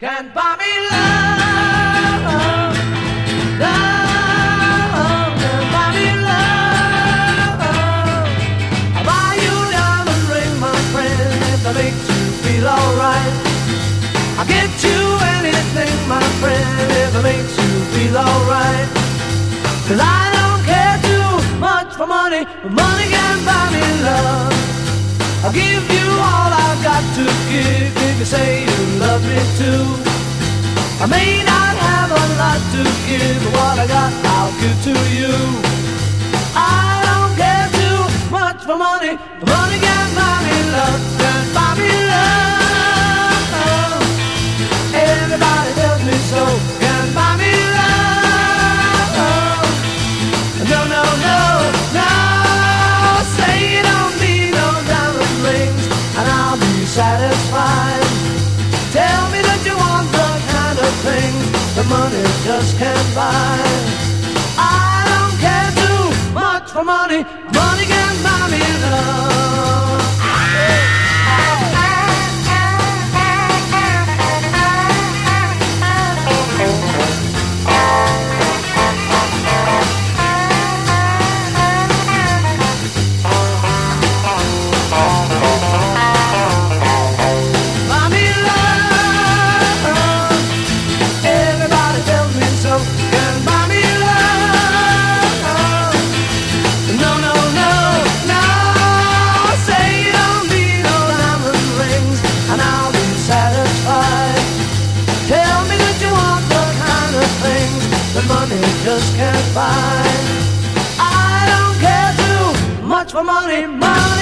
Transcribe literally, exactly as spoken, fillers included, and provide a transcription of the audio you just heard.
can't buy me love. Love can't buy me love. I'll buy you a diamond ring, my friend, if that makes you feel alright. I'll get you anything, my friend, if it makes you feel alright. Cause I don't care too much for money, but money can't buy me love. I'll give you all I've got to give if you say you love me too. I may not have a lot to give, but what I got I'll give to you. I don't care too much for money, but money can't buy me love. Can't buy me love. Everybody tells me so. Can't buy me love. No, no, no, no. Say you don't need no diamond rings and I'll be satisfied. Tell me that you want the kind of thing that money just can't buy. I don't care too much for money. Money can't buy me love. Just can't buy. I don't care too much for money, money.